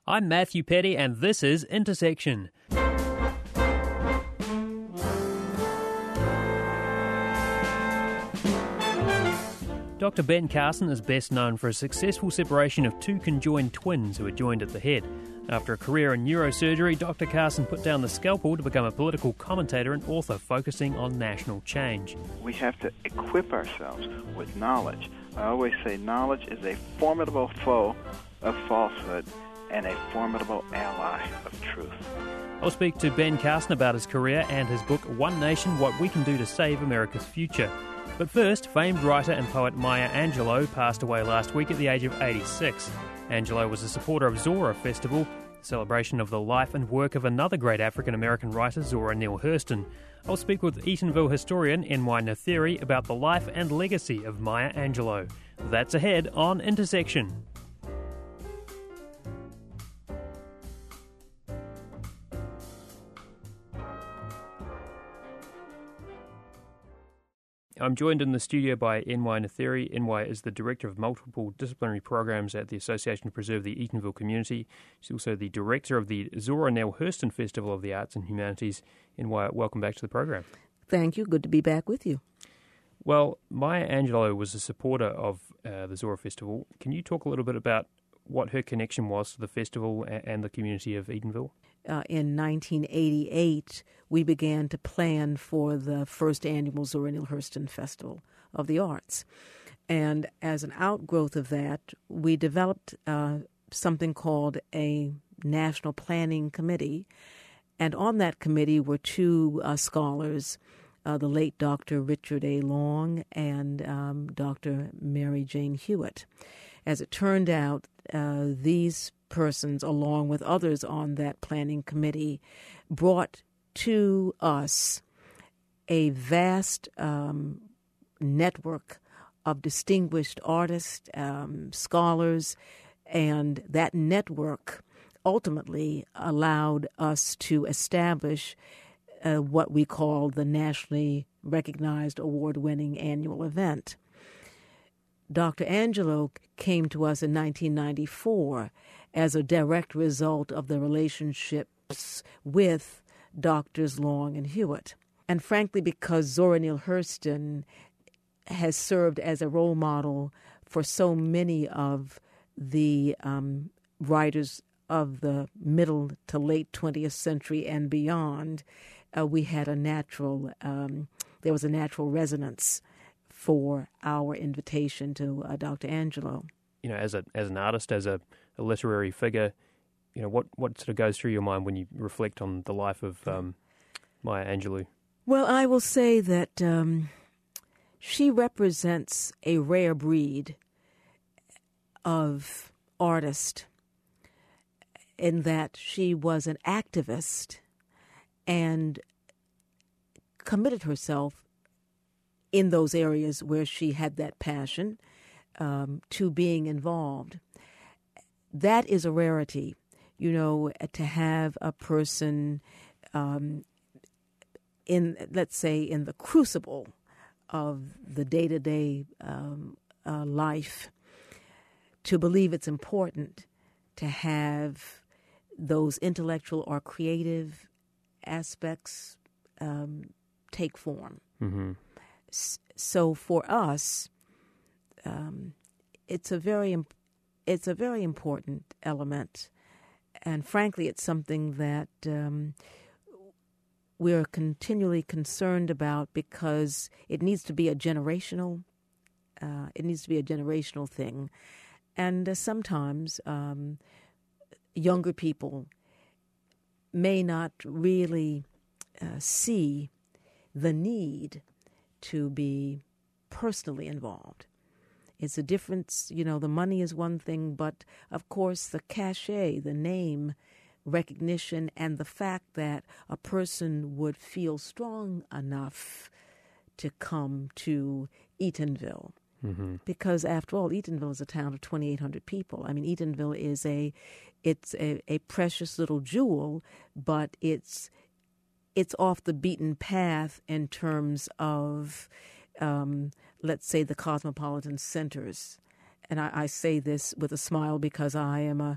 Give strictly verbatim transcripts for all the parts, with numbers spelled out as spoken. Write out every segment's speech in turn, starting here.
I'm Matthew Petty, and this is Intersection. Doctor Ben Carson is best known for a successful separation of two conjoined twins who were joined at the head. After a career in neurosurgery, Doctor Carson put down the scalpel to become a political commentator and author focusing on national change. We have to equip ourselves with knowledge. I always say knowledge is a formidable foe of falsehood and a formidable ally of truth. I'll speak to Ben Carson about his career and his book, One Nation, What We Can Do to Save America's Future. But first, famed writer and poet Maya Angelou passed away last week at the age of eighty-six. Angelou was a supporter of Zora Festival, the celebration of the life and work of another great African-American writer, Zora Neale Hurston. I'll speak with Eatonville historian N Y Nathiri about the life and legacy of Maya Angelou. That's ahead on Intersection. I'm joined in the studio by N Y Nathiri. N Y is the Director of Multiple Disciplinary Programs at the Association to Preserve the Eatonville Community. She's also the Director of the Zora Neale Hurston Festival of the Arts and Humanities. N Y, welcome back to the program. Thank you. Good to be back with you. Well, Maya Angelou was a supporter of uh, the Zora Festival. Can you talk a little bit about what her connection was to the festival and the community of Eatonville? Uh, in nineteen eighty-eight, we began to plan for the first annual Zora Neale Hurston Festival of the Arts. And as an outgrowth of that, we developed uh, something called a National Planning Committee. And on that committee were two uh, scholars, uh, the late Doctor Richard A. Long and um, Doctor Mary Jane Hewitt. As it turned out, uh, these persons, along with others on that planning committee, brought to us a vast um, network of distinguished artists, um, scholars, and that network ultimately allowed us to establish uh, what we call the nationally recognized award-winning annual event. Doctor Angelou came to us in nineteen ninety-four as a direct result of the relationships with Doctors Long and Hewitt. And frankly, because Zora Neale Hurston has served as a role model for so many of the um, writers of the middle to late twentieth century and beyond, uh, we had a natural, um, there was a natural resonance for our invitation to uh, Doctor Angelou. You know, as a as an artist, as a, a literary figure, you know, what, what sort of goes through your mind when you reflect on the life of um, Maya Angelou? Well, I will say that um, she represents a rare breed of artist in that she was an activist and committed herself in those areas where she had that passion um, to being involved. That is a rarity, you know, to have a person um, in, let's say, in the crucible of the day-to-day um, uh, life, to believe it's important to have those intellectual or creative aspects um, take form. Mm-hmm. So for us, um, it's a very it's a very important element, and frankly, it's something that um, we're continually concerned about because it needs to be a generational uh, it needs to be a generational thing, and uh, sometimes um, younger people may not really uh, see the need to be personally involved. It's a difference, you know, the money is one thing, but of course the cachet, the name, recognition, and the fact that a person would feel strong enough to come to Eatonville. Mm-hmm. Because after all, Eatonville is a town of twenty-eight hundred people. I mean, Eatonville is a, it's a, a precious little jewel, but it's it's off the beaten path in terms of, um, let's say, the cosmopolitan centers. And I, I say this with a smile because I am a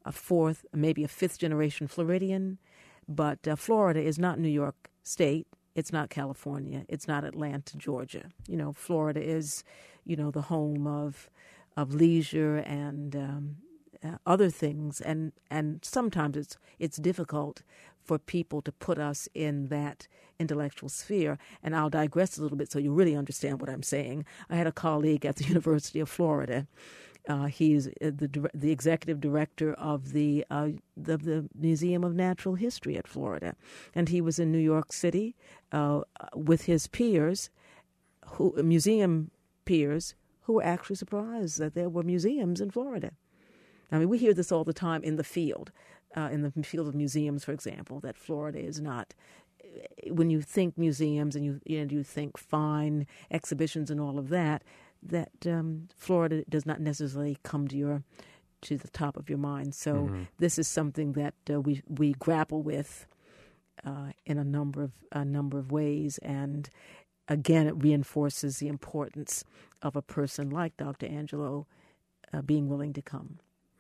a fourth, maybe a fifth generation Floridian, but uh, Florida is not New York State. It's not California. It's not Atlanta, Georgia. You know, Florida is, you know, the home of of leisure and um, uh, other things, and and sometimes it's it's difficult for people to put us in that intellectual sphere. And I'll digress a little bit so you really understand what I'm saying. I had a colleague at the University of Florida. Uh, he's the the executive director of the, uh, the the Museum of Natural History at Florida, and he was in New York City uh, with his peers, who museum peers, who were actually surprised that there were museums in Florida. I mean, we hear this all the time in the field, uh, in the field of museums, for example, that Florida is not. When you think museums and you you, know, you think fine exhibitions and all of that, that um, Florida does not necessarily come to your to the top of your mind. So mm-hmm. this is something that uh, we we grapple with uh, in a number of a number of ways, and again, it reinforces the importance of a person like Doctor Angelo uh, being willing to come.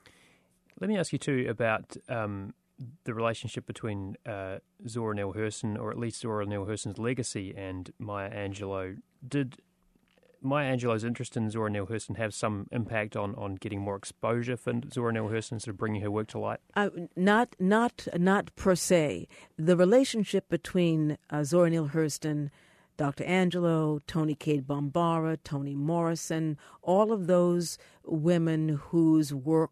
Let me ask you too about um, the relationship between uh, Zora Neale Hurston, or at least Zora Neale Hurston's legacy, and Maya Angelou. Did Maya Angelou's interest in Zora Neale Hurston have some impact on, on getting more exposure for Zora Neale Hurston, sort of bringing her work to light? Uh, not, not, not per se. The relationship between uh, Zora Neale Hurston, Doctor Angelo, Toni Cade Bambara, Toni Morrison, all of those women whose work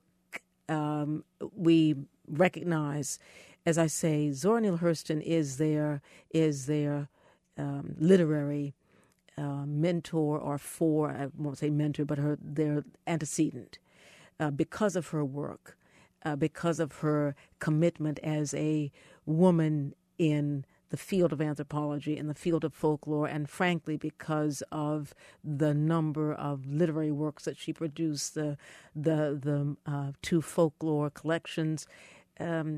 um, we recognize, as I say, Zora Neale Hurston is their is their um, literary uh, mentor, or for I won't say mentor, but her their antecedent uh, because of her work, uh, because of her commitment as a woman in the field of anthropology, in the field of folklore, and frankly, because of the number of literary works that she produced, the the the uh, two folklore collections. Um,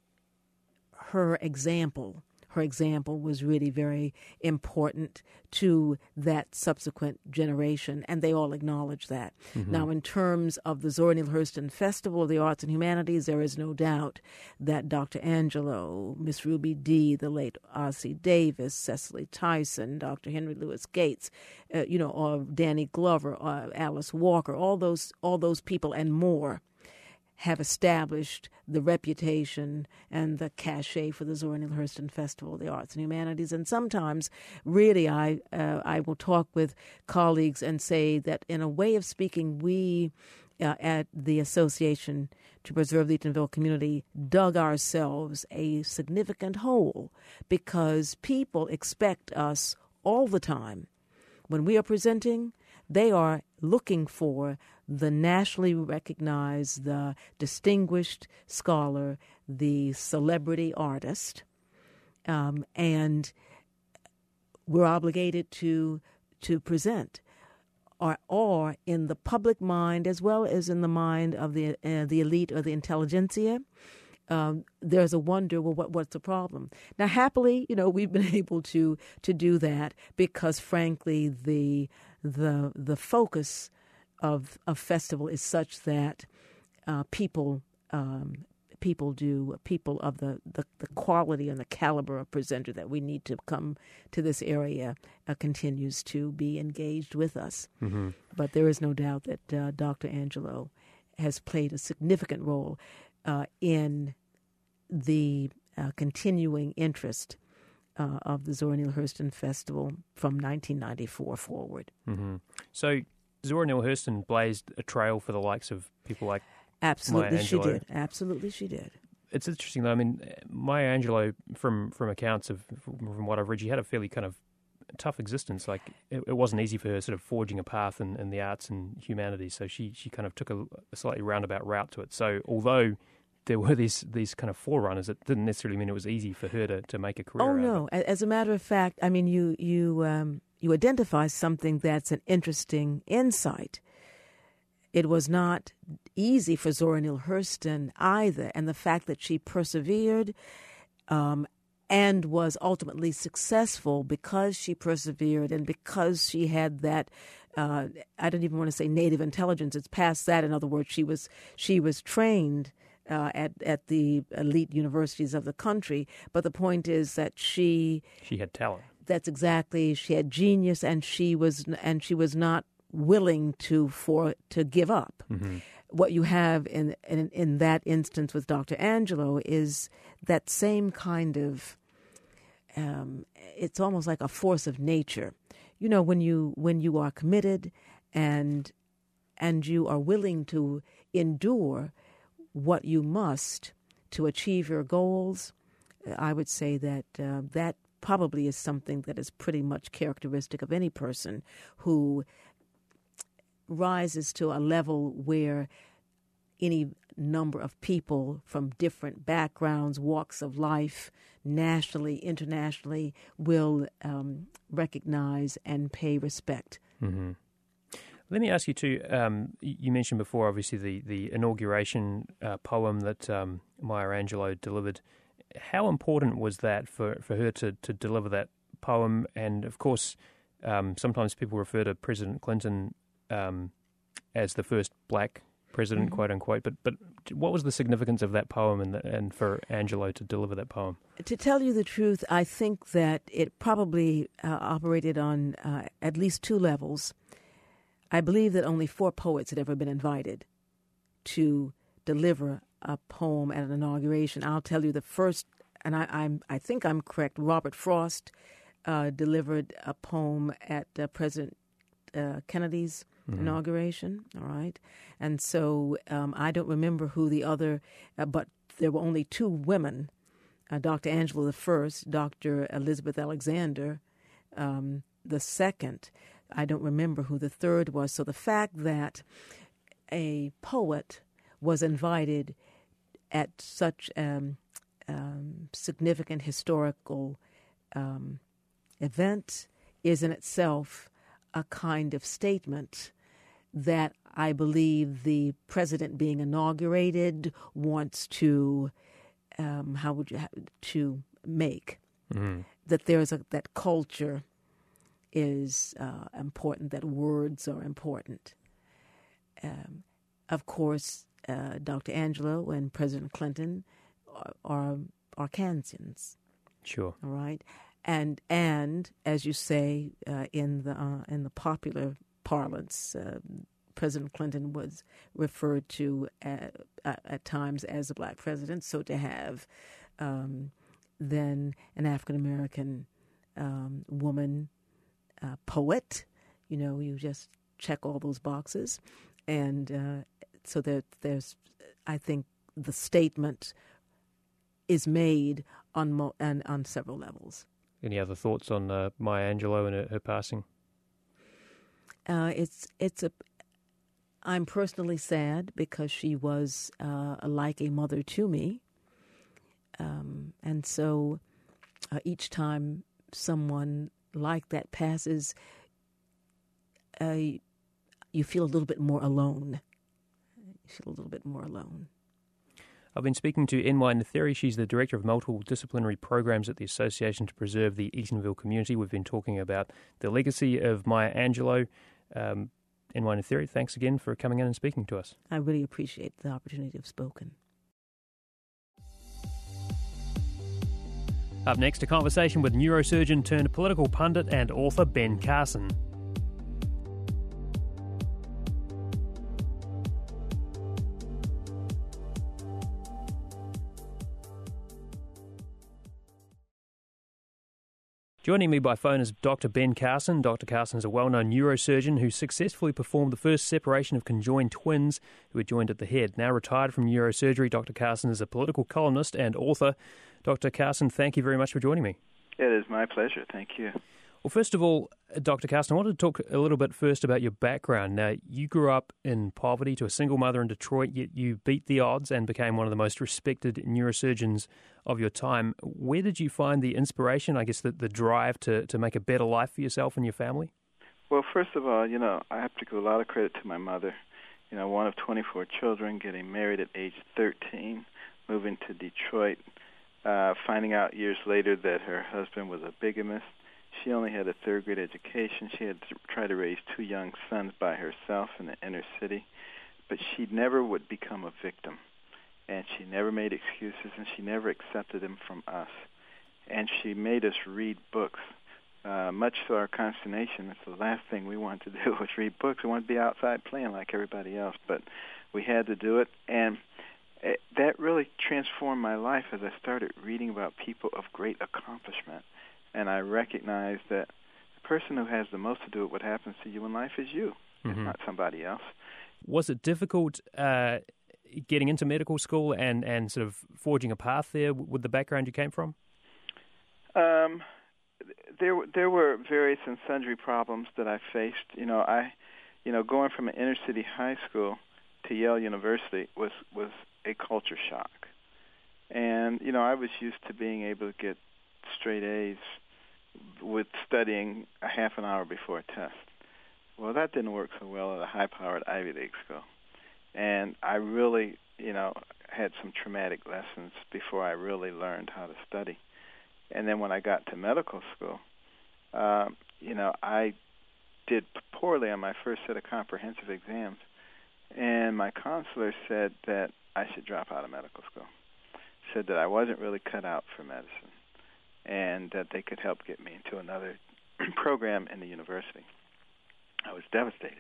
her example, her example was really very important to that subsequent generation, and they all acknowledge that. Mm-hmm. Now, in terms of the Zora Neale Hurston Festival of the Arts and Humanities, there is no doubt that Doctor Angelo, Miss Ruby Dee, the late Ossie Davis, Cicely Tyson, Doctor Henry Louis Gates, uh, you know, or Danny Glover, or Alice Walker, all those, all those people and more have established the reputation and the cachet for the Zora Neale Hurston Festival of the Arts and Humanities. And sometimes, really, I uh, I will talk with colleagues and say that, in a way of speaking, we uh, at the Association to Preserve the Eatonville Community dug ourselves a significant hole, because people expect us all the time, when we are presenting, they are looking for the nationally recognized, the distinguished scholar, the celebrity artist, um, and we're obligated to to present, or, or in the public mind as well as in the mind of the uh, the elite or the intelligentsia. Um, there's a wonder, well, what, what's the problem? Now, happily, you know, we've been able to to do that because, frankly, the the the focus of a festival is such that uh, people um, people do people of the, the, the quality and the caliber of presenter that we need to come to this area uh, continues to be engaged with us. Mm-hmm. But there is no doubt that uh, Doctor Angelo has played a significant role Uh, in the uh, continuing interest uh, of the Zora Neale Hurston Festival from nineteen ninety-four forward. Mm-hmm. So Zora Neale Hurston blazed a trail for the likes of people like Absolutely Maya she Angelou. did. Absolutely she did. It's interesting, though. I mean, Maya Angelou, from, from accounts of from what I've read, she had a fairly kind of tough existence. Like, it, it wasn't easy for her sort of forging a path in, in the arts and humanities, so she, she kind of took a, a slightly roundabout route to it. So although there were these these kind of forerunners, it didn't necessarily mean it was easy for her to, to make a career Oh, out no. of it. As a matter of fact, I mean, you you um, you identify something that's an interesting insight. It was not easy for Zora Neale Hurston either, and the fact that she persevered um, and was ultimately successful because she persevered and because she had that, uh, I don't even want to say native intelligence, it's past that. In other words, she was she was trained uh, at at the elite universities of the country. But the point is that she she had talent. That's exactly. She had genius, and she was and she was not willing to for to give up. Mm-hmm. What you have in, in in that instance with Doctor Angelo is that same kind of. Um, it's almost like a force of nature. You know, when you when you are committed and and you are willing to endure what you must to achieve your goals, I would say that uh, that probably is something that is pretty much characteristic of any person who rises to a level where any number of people from different backgrounds, walks of life, nationally, internationally, will um, recognize and pay respect. Mm-hmm. Let me ask you too, um, you mentioned before, obviously, the, the inauguration uh, poem that um, Maya Angelou delivered. How important was that for, for her to, to deliver that poem? And, of course, um, sometimes people refer to President Clinton um, as the first black president, mm-hmm. quote unquote. But but what was the significance of that poem and, the, and for Angelou to deliver that poem? To tell you the truth, I think that it probably uh, operated on uh, at least two levels. I believe that only four poets had ever been invited to deliver a poem at an inauguration. I'll tell you the first, and I, I'm, I think I'm correct, Robert Frost uh, delivered a poem at uh, President uh, Kennedy's mm-hmm. inauguration, all right? And so um, I don't remember who the other, uh, but there were only two women, uh, Doctor Angela the first, Doctor Elizabeth Alexander um, the second. I don't remember who the third was. So the fact that a poet was invited at such um, um, significant historical um, event is in itself a kind of statement that I believe the president being inaugurated wants to, um, how would you have, to make mm-hmm. that there's a that culture is uh, important, that words are important. Um, of course, uh, Doctor Angelo and President Clinton are, are Arkansans. Sure. All right, and and as you say uh, in the uh, in the popular parlance, uh, President Clinton was referred to at, at times as a black president. So to have um, then an African American um, woman. Uh, poet, you know, you just check all those boxes. And uh, so that there's, I think the statement is made on, mo- and on several levels. Any other thoughts on uh, Maya Angelou and her, her passing? Uh, it's, it's a, I'm personally sad because she was uh, like a mother to me. Um, and so uh, each time someone like that passes, uh, you feel a little bit more alone. You feel a little bit more alone. I've been speaking to N Y Natheri. She's the Director of Multiple Disciplinary Programs at the Association to Preserve the Eatonville Community. We've been talking about the legacy of Maya Angelou. Um, N Y Natheri, thanks again for coming in and speaking to us. I really appreciate the opportunity to have spoken. Up next, a conversation with neurosurgeon turned political pundit and author Ben Carson. Joining me by phone is Doctor Ben Carson. Doctor Carson is a well-known neurosurgeon who successfully performed the first separation of conjoined twins who were joined at the head. Now retired from neurosurgery, Doctor Carson is a political columnist and author. Doctor Carson, thank you very much for joining me. It is my pleasure. Thank you. Well, first of all, Doctor Carson, I wanted to talk a little bit first about your background. Now, you grew up in poverty to a single mother in Detroit, yet you beat the odds and became one of the most respected neurosurgeons of your time. Where did you find the inspiration, I guess, the, the drive to, to make a better life for yourself and your family? Well, first of all, you know, I have to give a lot of credit to my mother. You know, one of twenty-four children, getting married at age thirteen, moving to Detroit, uh, finding out years later that her husband was a bigamist. She only had a third-grade education. She had to try to raise two young sons by herself in the inner city, but she never would become a victim. and she never made excuses, and she never accepted them from us. And she made us read books. Uh, much to our consternation, that's the last thing we wanted to do was read books. We wanted to be outside playing like everybody else, but we had to do it. And it, that really transformed my life as I started reading about people of great accomplishment. And I recognized that the person who has the most to do with what happens to you in life is you. Mm-hmm. It's not somebody else. Was it difficult uh, getting into medical school and, and sort of forging a path there with the background you came from? Um, there there were various and sundry problems that I faced. You know, I, you know, going from an inner city high school to Yale University was was a culture shock. And you know, I was used to being able to get straight A's with studying a half an hour before a test. Well, that didn't work so well at a high-powered Ivy League school. And I really, you know, had some traumatic lessons before I really learned how to study. And then when I got to medical school, um, you know, I did poorly on my first set of comprehensive exams. And my counselor said that I should drop out of medical school. Said that I wasn't really cut out for medicine and that they could help get me into another program in the university. I was devastated.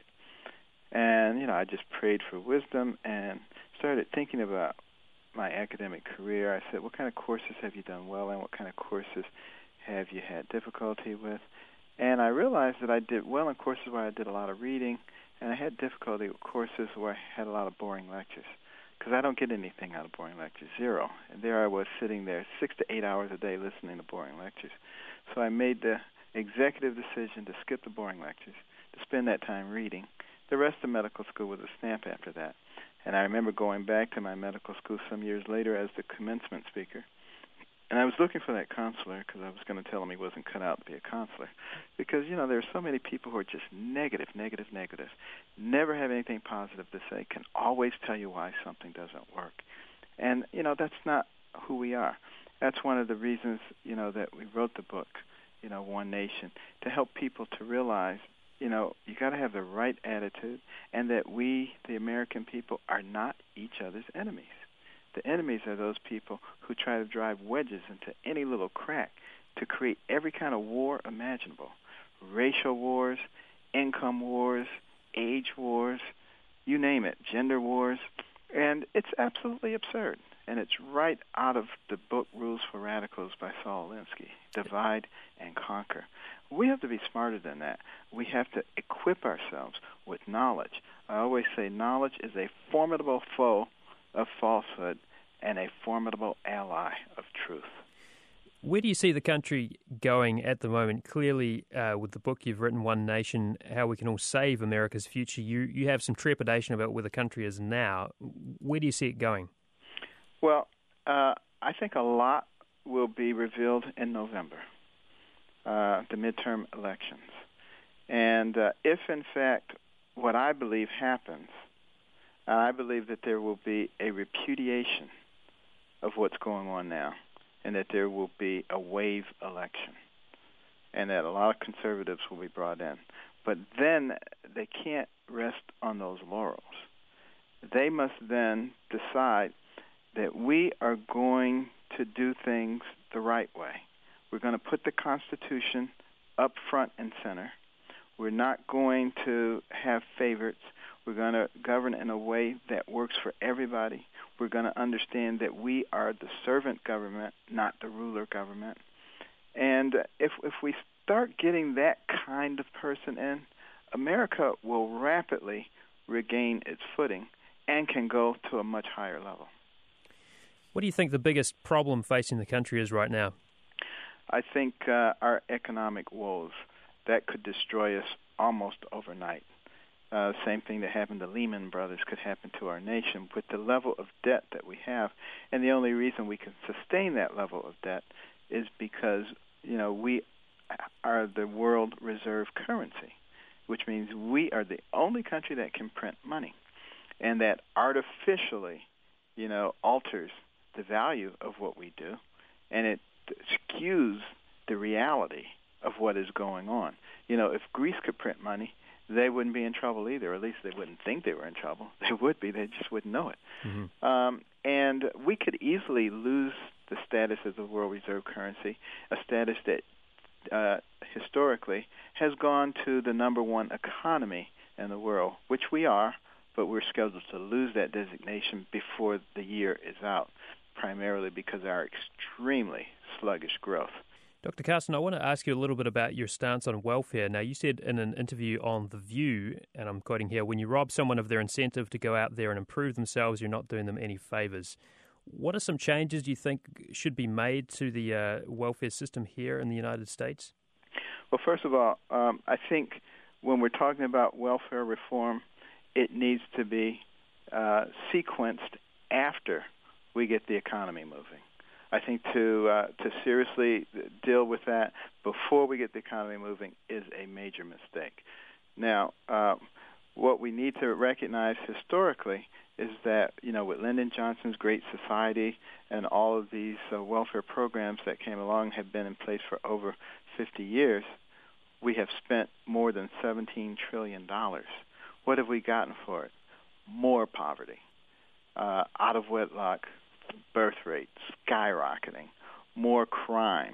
And, you know, I just prayed for wisdom and started thinking about my academic career. I said, what kind of courses have you done well in? What kind of courses have you had difficulty with? And I realized that I did well in courses where I did a lot of reading, and I had difficulty with courses where I had a lot of boring lectures, because I don't get anything out of boring lectures, zero. And there I was sitting there six to eight hours a day listening to boring lectures. So I made the executive decision to skip the boring lectures, to spend that time reading. The rest of medical school was a snap after that. And I remember going back to my medical school some years later as the commencement speaker. And I was looking for that counselor because I was going to tell him he wasn't cut out to be a counselor. Because, you know, there are so many people who are just negative, negative, negative, never have anything positive to say, can always tell you why something doesn't work. And, you know, that's not who we are. That's one of the reasons, you know, that we wrote the book, you know, One Nation, to help people to realize, you know, you got to have the right attitude, and that we, the American people, are not each other's enemies. The enemies are those people who try to drive wedges into any little crack to create every kind of war imaginable. Racial wars, income wars, age wars, you name it, gender wars. And it's absolutely absurd. And it's right out of the book Rules for Radicals by Saul Alinsky, Divide and Conquer. We have to be smarter than that. We have to equip ourselves with knowledge. I always say knowledge is a formidable foe of falsehood and a formidable ally of truth. Where do you see the country going at the moment? Clearly, uh, with the book you've written, One Nation, How We Can All Save America's Future, you, you have some trepidation about where the country is now. Where do you see it going? Well, uh, I think a lot will be revealed in November, uh, the midterm elections. And uh, if, in fact, what I believe happens, uh, I believe that there will be a repudiation of what's going on now, and that there will be a wave election, and that a lot of conservatives will be brought in. But then they can't rest on those laurels. They must then decide that we are going to do things the right way. We're going to put the Constitution up front and center. We're not going to have favorites. We're going to govern in a way that works for everybody. We're going to understand that we are the servant government, not the ruler government. And if if we start getting that kind of person in, America will rapidly regain its footing and can go to a much higher level. What do you think the biggest problem facing the country is right now? I think uh, our economic woes. That could destroy us almost overnight. Uh, same thing that happened to Lehman Brothers could happen to our nation with the level of debt that we have. And the only reason we can sustain that level of debt is because, you know, we are the world reserve currency, which means we are the only country that can print money. And that artificially, you know, alters the value of what we do, and it skews the reality of what is going on. You know, if Greece could print money, they wouldn't be in trouble either. Or at least they wouldn't think they were in trouble. They would be. They just wouldn't know it. Mm-hmm. Um, and we could easily lose the status as the world reserve currency, a status that uh, historically has gone to the number one economy in the world, which we are, but we're scheduled to lose that designation before the year is out, primarily because of our extremely sluggish growth. Doctor Carson, I want to ask you a little bit about your stance on welfare. Now, you said in an interview on The View, and I'm quoting here, when you rob someone of their incentive to go out there and improve themselves, you're not doing them any favours. What are some changes do you think should be made to the uh, welfare system here in the United States? Well, first of all, um, I think when we're talking about welfare reform, it needs to be uh, sequenced after we get the economy moving. I think to uh, to seriously deal with that before we get the economy moving is a major mistake. Now, uh, what we need to recognize historically is that, you know, with Lyndon Johnson's Great Society and all of these uh, welfare programs that came along have been in place for over fifty years, we have spent more than seventeen trillion dollars. What have we gotten for it? More poverty, uh, out of wedlock birth rate skyrocketing, more crime,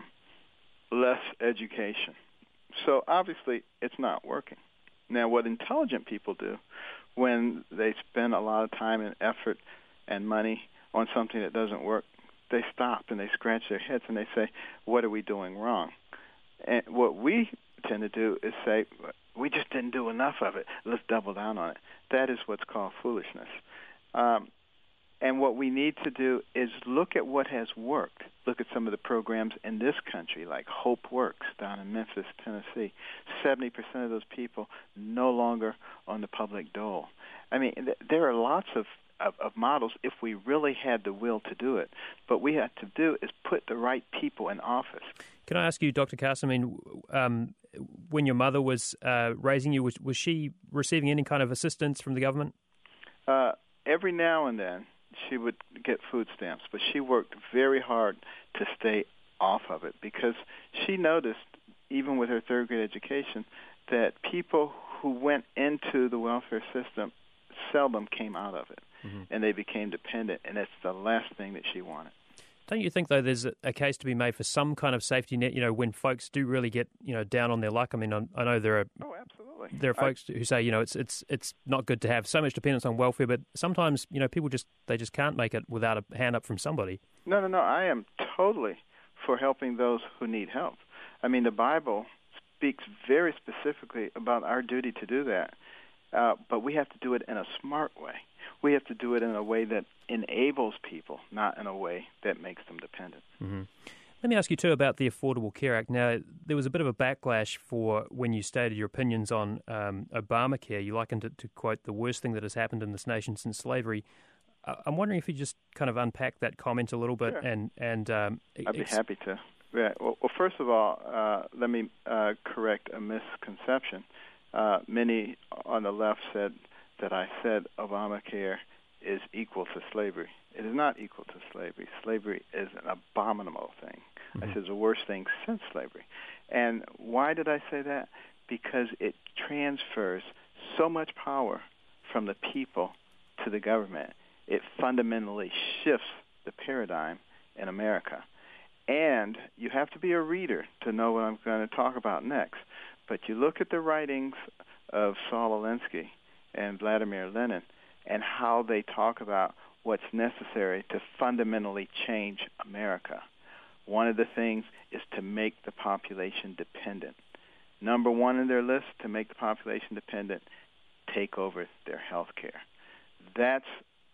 less education. So obviously it's not working. Now, what intelligent people do when they spend a lot of time and effort and money on something that doesn't work, they stop and they scratch their heads and they say, what are we doing wrong? And what we tend to do is say, we just didn't do enough of it. Let's double down on it. That is what's called foolishness. Um, And what we need to do is look at what has worked. Look at some of the programs in this country, like Hope Works down in Memphis, Tennessee. seventy percent of those people no longer on the public dole. I mean, th- there are lots of, of, of models if we really had the will to do it. But what we have to do is put the right people in office. Can I ask you, Doctor Carson, I mean, um, when your mother was uh, raising you, was, was she receiving any kind of assistance from the government? Uh, every now and then, she would get food stamps, but she worked very hard to stay off of it because she noticed, even with her third grade education, that people who went into the welfare system seldom came out of it, mm-hmm. and they became dependent, and that's the last thing that she wanted. Don't you think, though, there's a case to be made for some kind of safety net, you know, when folks do really get, you know, down on their luck? I mean, I, I know there are... Oh, absolutely. There are folks I, who say, you know, it's it's it's not good to have so much dependence on welfare, but sometimes, you know, people just, they just can't make it without a hand up from somebody. No, no, no. I am totally for helping those who need help. I mean, the Bible speaks very specifically about our duty to do that, uh, but we have to do it in a smart way. We have to do it in a way that enables people, not in a way that makes them dependent. Mm-hmm. Let me ask you, too, about the Affordable Care Act. Now, there was a bit of a backlash for when you stated your opinions on um, Obamacare. You likened it to, quote, the worst thing that has happened in this nation since slavery. Uh, I'm wondering if you just kind of unpack that comment a little bit. Sure. and and um, I'd be ex- happy to. Yeah. Well, well, first of all, uh, let me uh, correct a misconception. Uh, many on the left said that I said Obamacare is equal to slavery. It is not equal to slavery. Slavery is an abominable thing. Mm-hmm. I said it's the worst thing since slavery. And why did I say that? Because it transfers so much power from the people to the government. It fundamentally shifts the paradigm in America. And you have to be a reader to know what I'm going to talk about next. But you look at the writings of Saul Alinsky and Vladimir Lenin and how they talk about what's necessary to fundamentally change America. One of the things is to make the population dependent. Number one in their list, to make the population dependent, take over their health care. That's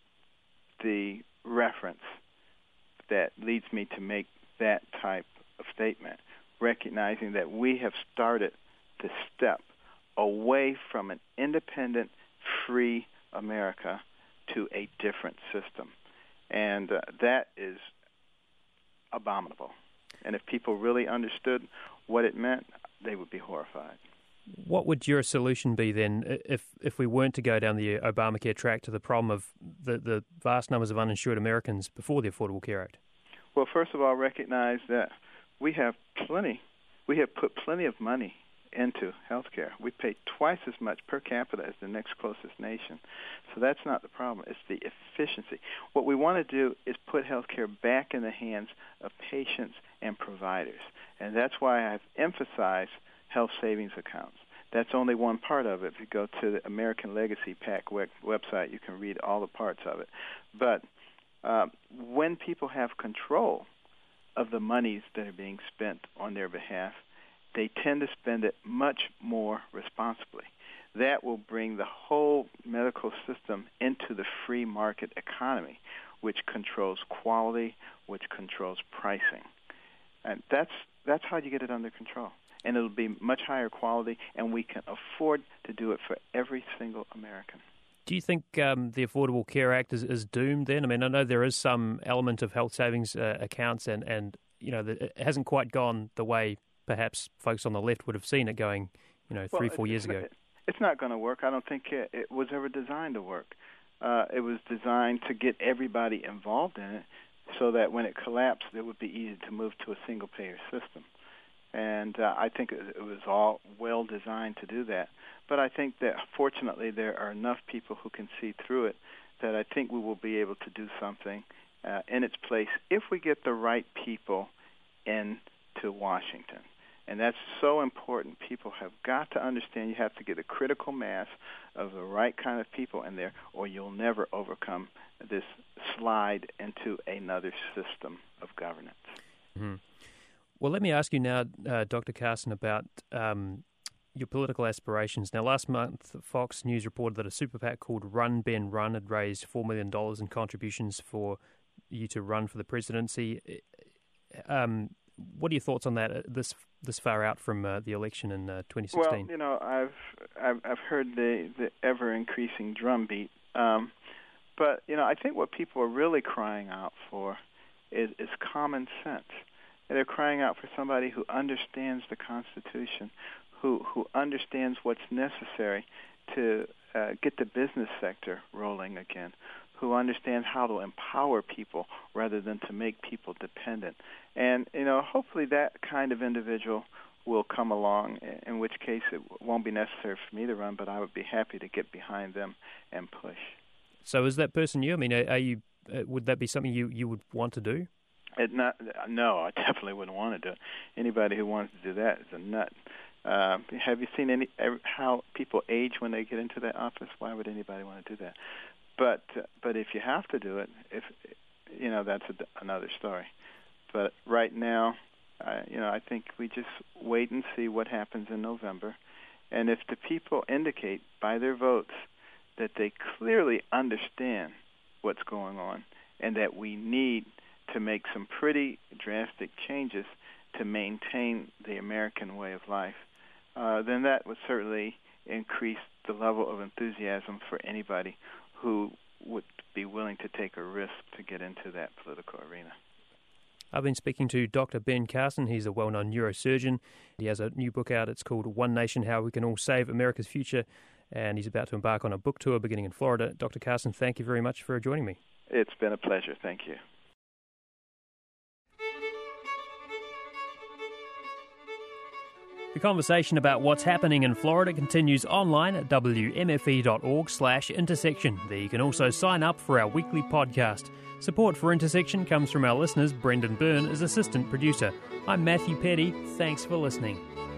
the reference that leads me to make that type of statement, recognizing that we have started to step away from an independent, free America to a different system. And uh, that is abominable. And if people really understood what it meant, they would be horrified. What would your solution be then if if we weren't to go down the Obamacare track to the problem of the, the vast numbers of uninsured Americans before the Affordable Care Act? Well, first of all, recognize that we have plenty, we have put plenty of money into healthcare. We pay twice as much per capita as the next closest nation. So that's not the problem. It's the efficiency. What we want to do is put healthcare back in the hands of patients and providers. And that's why I've emphasized health savings accounts. That's only one part of it. If you go to the American Legacy PAC web- website, you can read all the parts of it. But uh, when people have control of the monies that are being spent on their behalf, they tend to spend it much more responsibly. That will bring the whole medical system into the free market economy, which controls quality, which controls pricing. And that's that's how you get it under control. And it'll be much higher quality, and we can afford to do it for every single American. Do you think um, the Affordable Care Act is, is doomed then? I mean, I know there is some element of health savings uh, accounts, and, and you know, it hasn't quite gone the way perhaps folks on the left would have seen it going, you know, three, well, four years ago. It's not going to work. I don't think it, it was ever designed to work. Uh, it was designed to get everybody involved in it so that when it collapsed, it would be easy to move to a single-payer system. And uh, I think it was all well designed to do that. But I think that fortunately there are enough people who can see through it that I think we will be able to do something uh, in its place if we get the right people into Washington. And that's so important. People have got to understand you have to get a critical mass of the right kind of people in there, or you'll never overcome this slide into another system of governance. Mm-hmm. Well, let me ask you now, uh, Doctor Carson, about um, your political aspirations. Now, last month, Fox News reported that a super PAC called Run, Ben, Run had raised four million dollars in contributions for you to run for the presidency. Um, what are your thoughts on that uh, this this far out from uh, the election in uh, twenty sixteen? Well, you know, I've I've, I've heard the, the ever-increasing drumbeat. Um, but, you know, I think what people are really crying out for is, is common sense. They're crying out for somebody who understands the Constitution, who who understands what's necessary to uh, get the business sector rolling again, who understands how to empower people rather than to make people dependent. And, you know, hopefully that kind of individual will come along, in which case it won't be necessary for me to run, but I would be happy to get behind them and push. So is that person you? I mean, are you? Uh, would that be something you, you would want to do? It not, no, I definitely wouldn't want to do it. Anybody who wants to do that is a nut. Uh, have you seen any how people age when they get into that office? Why would anybody want to do that? But uh, but if you have to do it, if you know, that's a, another story. But right now, uh, you know, I think we just wait and see what happens in November. And if the people indicate by their votes that they clearly understand what's going on and that we need to make some pretty drastic changes to maintain the American way of life, uh, then that would certainly increase the level of enthusiasm for anybody who would be willing to take a risk to get into that political arena. I've been speaking to Doctor Ben Carson. He's a well-known neurosurgeon. He has a new book out. It's called One Nation, How We Can All Save America's Future, and he's about to embark on a book tour beginning in Florida. Doctor Carson, thank you very much for joining me. It's been a pleasure. Thank you. The conversation about what's happening in Florida continues online at w m f e dot org slash intersection. There you can also sign up for our weekly podcast. Support for Intersection comes from our listeners. Brendan Byrne is assistant producer. I'm Matthew Petty. Thanks for listening.